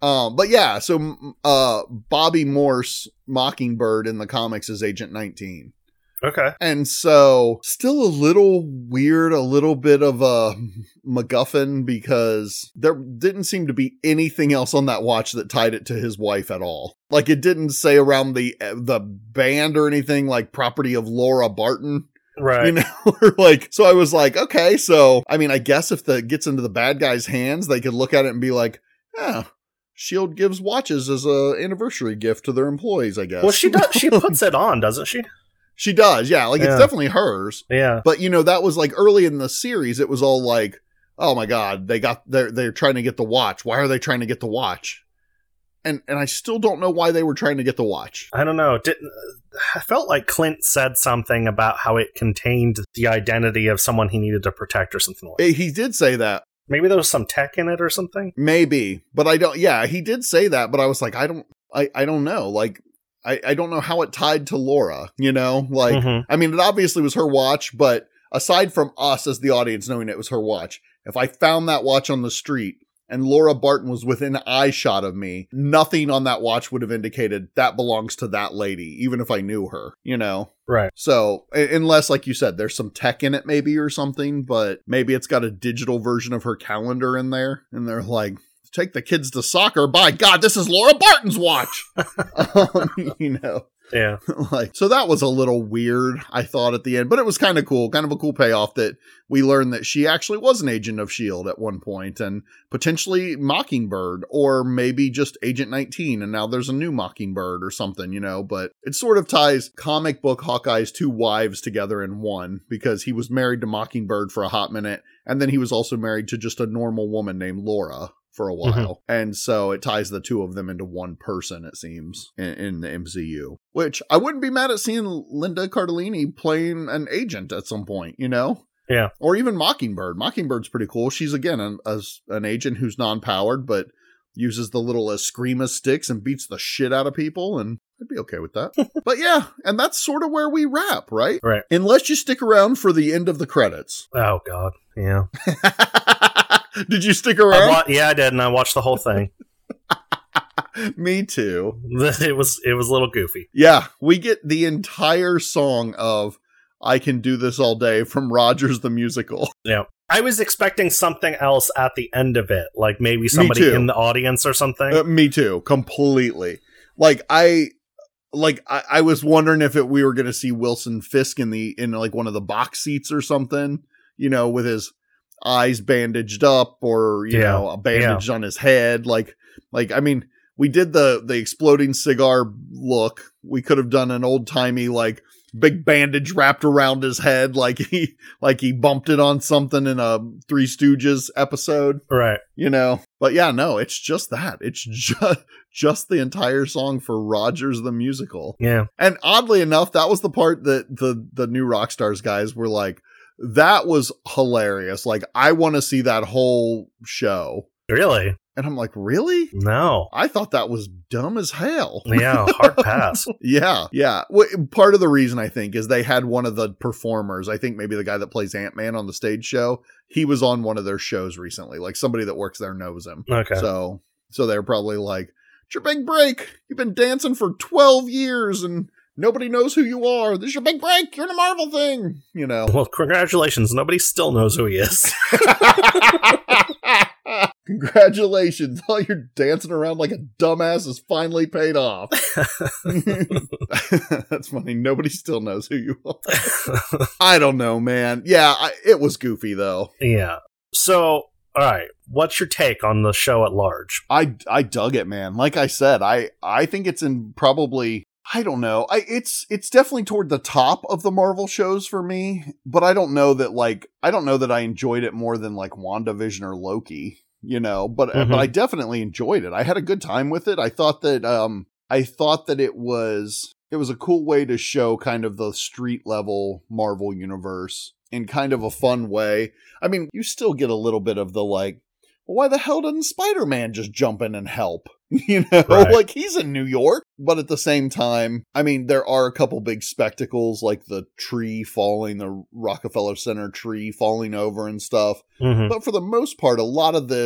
Um, but yeah, so uh, Bobby Morse, Mockingbird in the comics is Agent nineteen. Okay. And so still a little weird, a little bit of a MacGuffin because there didn't seem to be anything else on that watch that tied it to his wife at all. Like it didn't say around the the band or anything like property of Laura Barton. Right. You know, like, so I was like, okay, so, I mean, I guess if the gets into the bad guy's hands, they could look at it and be like, yeah, Shield gives watches as a anniversary gift to their employees, I guess. Well, she does. She puts it on, doesn't she? She does, yeah. Like, yeah. It's definitely hers. Yeah. But, you know, that was like early in the series, it was all like, oh my God, they got, they're, they're trying to get the watch. Why are they trying to get the watch? And, and I still don't know why they were trying to get the watch. I don't know. Didn't, I felt like Clint said something about how it contained the identity of someone he needed to protect or something like that. He did say that. Maybe there was some tech in it or something. Maybe, but I don't, yeah, he did say that, but I was like, I don't, I, I don't know. Like, I, I don't know how it tied to Laura, you know, like, mm-hmm. I mean, it obviously was her watch, but aside from us as the audience knowing it was her watch, if I found that watch on the street and Laura Barton was within eye shot of me, nothing on that watch would have indicated that belongs to that lady, even if I knew her, you know? Right. So, unless, like you said, there's some tech in it maybe or something, but maybe it's got a digital version of her calendar in there, and they're like, take the kids to soccer. By God, this is Laura Barton's watch. um, you know, yeah. Like, so that was a little weird, I thought, at the end, but it was kind of cool, kind of a cool payoff that we learned that she actually was an agent of Shield at one point, and potentially Mockingbird, or maybe just Agent nineteen, and now there's a new Mockingbird or something, you know. But it sort of ties comic book Hawkeye's two wives together in one, because he was married to Mockingbird for a hot minute, and then he was also married to just a normal woman named Laura for a while. Mm-hmm. And so it ties the two of them into one person, it seems, in, in the M C U. Which I wouldn't be mad at seeing Linda Cardellini playing an agent at some point, you know? Yeah. Or even Mockingbird. Mockingbird's pretty cool. She's, again, an, as an agent who's non-powered, but uses the little Eskrima sticks and beats the shit out of people, and I'd be okay with that. But yeah, and that's sort of where we wrap, right? Right. Unless you stick around for the end of the credits. Oh, God. Yeah. Did you stick around? I wa- yeah, I did, and I watched the whole thing. Me too. It was it was a little goofy. Yeah, we get the entire song of I Can Do This All Day from Rogers the Musical. Yeah. I was expecting something else at the end of it, like maybe somebody in the audience or something. Uh, me too, completely. Like I like I, I was wondering if it, we were going to see Wilson Fisk in the in like one of the box seats or something, you know, with his eyes bandaged up, or you yeah. know, a bandage yeah. on his head. Like, like I mean, we did the the exploding cigar look. We could have done an old timey like big bandage wrapped around his head, like he like he bumped it on something in a Three Stooges episode, right? You know, but yeah, no, it's just that. It's just just the entire song for Rogers the Musical. Yeah, and oddly enough, that was the part that the the New Rockstars guys were like, that was hilarious. Like, I want to see that whole show. Really? And I'm like, really? No. I thought that was dumb as hell. Yeah, hard pass. yeah, yeah. Well, part of the reason, I think, is they had one of the performers, I think maybe the guy that plays Ant-Man on the stage show, he was on one of their shows recently. Like, somebody that works there knows him. Okay. So, so they're probably like, it's your big break. You've been dancing for twelve years and nobody knows who you are. This is your big break. You're in a Marvel thing, you know. Well, congratulations. Nobody still knows who he is. Congratulations. All your dancing around like a dumbass is finally paid off. That's funny. Nobody still knows who you are. I don't know, man. Yeah, I, it was goofy, though. Yeah. So, all right. What's your take on the show at large? I, I dug it, man. Like I said, I, I think it's in probably... I don't know. I it's it's definitely toward the top of the Marvel shows for me, but I don't know that like I don't know that I enjoyed it more than like WandaVision or Loki, you know, but mm-hmm. but I definitely enjoyed it. I had a good time with it. I thought that um I thought that it was it was a cool way to show kind of the street level Marvel universe in kind of a fun way. I mean, you still get a little bit of the like, well, why the hell doesn't Spider-Man just jump in and help? You know, right. Like he's in New York, but at the same time, I mean, there are a couple big spectacles like the tree falling, the Rockefeller Center tree falling over and stuff. Mm-hmm. But for the most part, a lot of this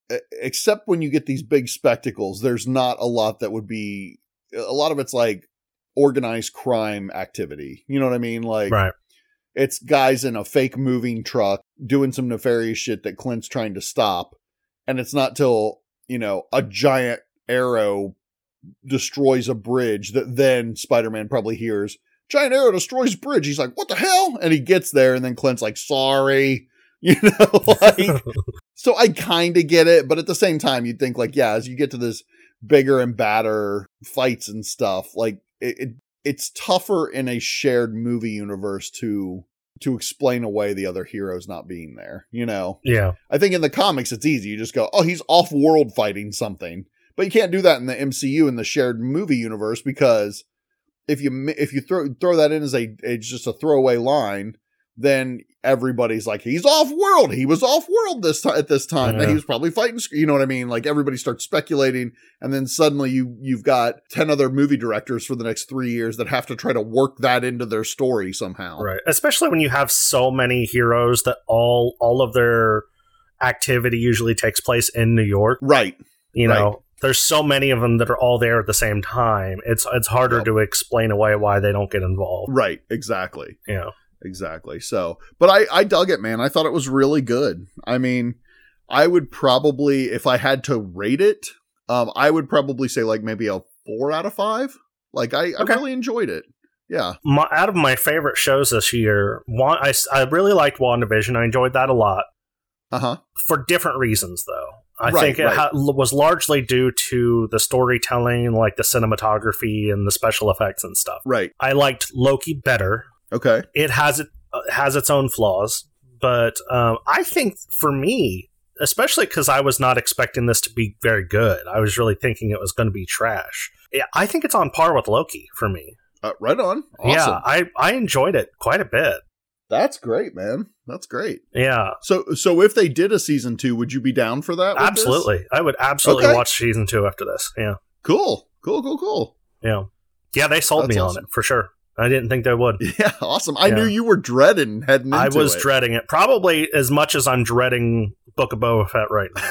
except when you get these big spectacles, there's not a lot that would be, a lot of it's like organized crime activity. You know what I mean? Like, right. It's guys in a fake moving truck doing some nefarious shit that Clint's trying to stop. And it's not till, you know, a giant arrow destroys a bridge that then Spider-Man probably hears, giant arrow destroys bridge. He's like, what the hell? And he gets there and then Clint's like, sorry. You know, like, so I kind of get it. But at the same time, you'd think like, yeah, as you get to this bigger and badder fights and stuff, like it, it it's tougher in a shared movie universe to to explain away the other heroes not being there, you know? Yeah. I think in the comics, it's easy. You just go, oh, he's off-world fighting something. But you can't do that in the M C U in the shared movie universe, because if you if you throw throw that in as a, a just a throwaway line, then everybody's like, he's off-world. He was off-world this time at this time. Yeah. And he was probably fighting. You know what I mean? Like everybody starts speculating, and then suddenly you you've got ten other movie directors for the next three years that have to try to work that into their story somehow. Right. Especially when you have so many heroes that all all of their activity usually takes place in New York. Right. You right. know, there's so many of them that are all there at the same time. It's it's harder Yep. to explain away why they don't get involved. Right. Exactly. Yeah. Exactly. So, but I, I dug it, man. I thought it was really good. I mean, I would probably, if I had to rate it, um, I would probably say like maybe a four out of five. Like I, Okay. I really enjoyed it. Yeah. My, out of my favorite shows this year, one, I, I really liked WandaVision. I enjoyed that a lot. Uh-huh. For different reasons, though. I Right, think it right. ha- was largely due to the storytelling, like the cinematography and the special effects and stuff. Right. I liked Loki better. Okay. It has it uh, has its own flaws, but um, I think for me, especially because I was not expecting this to be very good, I was really thinking it was going to be trash. Yeah, I think it's on par with Loki for me. Uh, right on. Awesome. Yeah, I, I enjoyed it quite a bit. That's great, man. That's great. Yeah, So, so if they did a season two, would you be down for that? with this? absolutely. I would absolutely Okay. watch season two after this. Yeah, Cool. Cool, cool, cool. yeah, yeah. They sold That's me awesome. on it for sure. I didn't think they would. Yeah, awesome. I Yeah. knew you were dreading heading into I was it. dreading it, probably as much as I'm dreading Book of Boba Fett right now.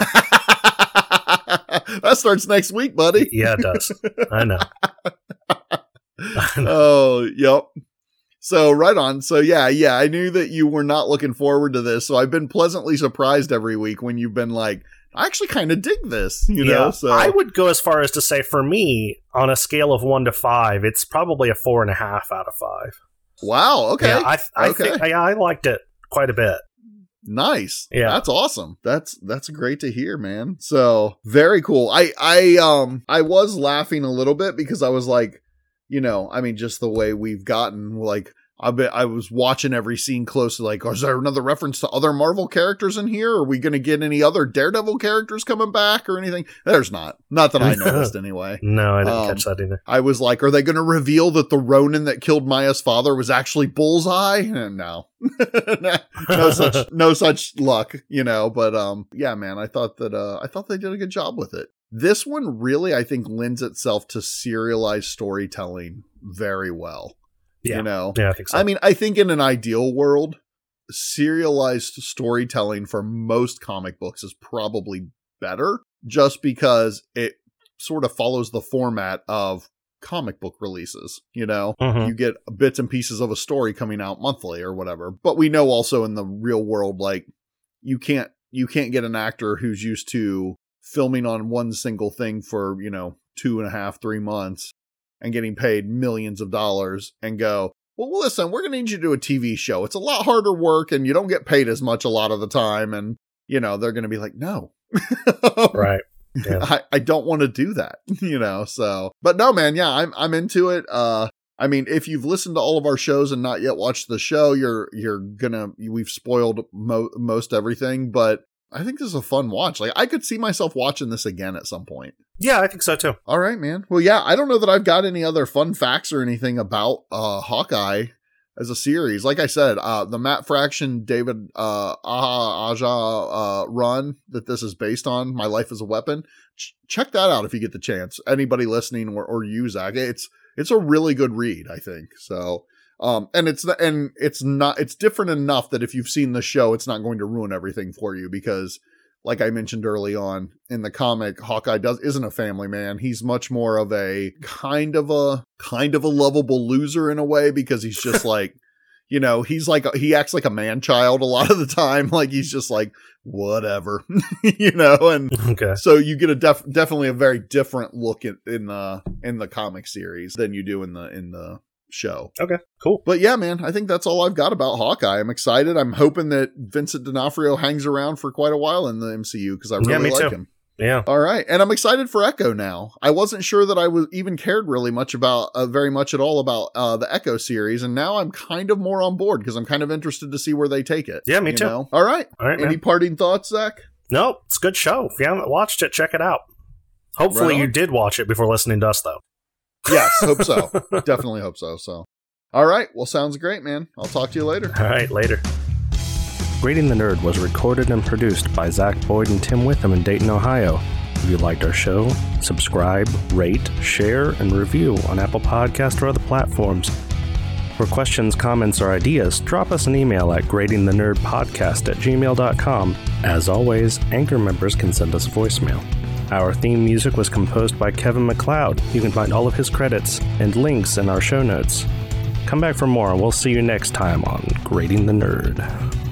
That starts next week, buddy. Yeah, it does. I know. Oh, yep. So right on. So yeah, yeah, I knew that you were not looking forward to this. So I've been pleasantly surprised every week when you've been like, I actually kind of dig this, you know? Yeah, So I would go as far as to say, for me, on a scale of one to five, it's probably a four and a half out of five. wow. Okay. Yeah, I, I Okay. think I, I liked it quite a bit. Nice. Yeah. That's awesome. That's that's great to hear, man. So very cool. I I um I was laughing a little bit because I was like, you know, I mean, just the way we've gotten, like, I bet I was watching every scene closely, like, is there another reference to other Marvel characters in here? Are we going to get any other Daredevil characters coming back or anything? There's not. Not that I noticed anyway. No, I didn't Um, catch that either. I was like, are they going to reveal that the Ronin that killed Maya's father was actually Bullseye? And no, no such, no such luck, you know, but, um, yeah, man, I thought that, uh, I thought they did a good job with it. This one really, I think, lends itself to serialized storytelling very well. Yeah. You know, Yeah, I think so. I mean, I think in an ideal world, serialized storytelling for most comic books is probably better, just because it sort of follows the format of comic book releases. You know, Mhm. you get bits and pieces of a story coming out monthly or whatever. But we know also in the real world, like, you can't you can't get an actor who's used to filming on one single thing for, you know, two and a half, three months and getting paid millions of dollars and go, well, listen, we're going to need you to do a T V show. It's a lot harder work and you don't get paid as much a lot of the time. And, you know, they're going to be like, no, right. Yeah. I, I don't want to do that, you know? So, but no, man. Yeah, I'm, I'm into it. Uh, I mean, if you've listened to all of our shows and not yet watched the show, you're, you're gonna, we've spoiled mo- most everything, but I think this is a fun watch. Like, I could see myself watching this again at some point. Yeah, I think so too. All right, man. Well, yeah, I don't know that I've got any other fun facts or anything about uh, Hawkeye as a series. Like I said, uh, the Matt Fraction, David uh, Aha Aja uh, run that this is based on, My Life as a Weapon, ch- check that out if you get the chance. Anybody listening or, or you, Zach, it's it's a really good read, I think. So, um, and it's and it's not it's different enough that if you've seen the show, it's not going to ruin everything for you because, like I mentioned early on in the comic, Hawkeye does isn't a family man. He's much more of a kind of a kind of a lovable loser in a way, because he's just like, you know, he's like, he acts like a man child a lot of the time. Like he's just like, whatever, you know, and okay. So you get a def- definitely a very different look at, in the, in the comic series than you do in the, in the show. Okay, cool. But yeah, man, I think that's all I've got about Hawkeye. I'm excited. I'm hoping that Vincent D'Onofrio hangs around for quite a while in the M C U, because I really yeah, me like too. him. Yeah. All right. And I'm excited for Echo now. I wasn't sure that I was even cared really much about, uh, very much at all about uh, the Echo series. And now I'm kind of more on board, because I'm kind of interested to see where they take it. Yeah, me you too. know? All right. All right, Any man. parting thoughts, Zach? No, it's a good show. If you haven't watched it, check it out. Hopefully Right on. you did watch it before listening to us, though. Yes, hope so. Definitely hope so. So, all right. Well, sounds great, man. I'll talk to you later. All right, later. Grading the Nerd was recorded and produced by Zach Boyd and Tim Witham in Dayton, Ohio. If you liked our show, subscribe, rate, share, and review on Apple Podcasts or other platforms. For questions, comments, or ideas, drop us an email at gradingthenerdpodcast at gmail dot com. As always, Anchor members can send us a voicemail. Our theme music was composed by Kevin MacLeod. You can find all of his credits and links in our show notes. Come back for more, and we'll see you next time on Grading the Nerd.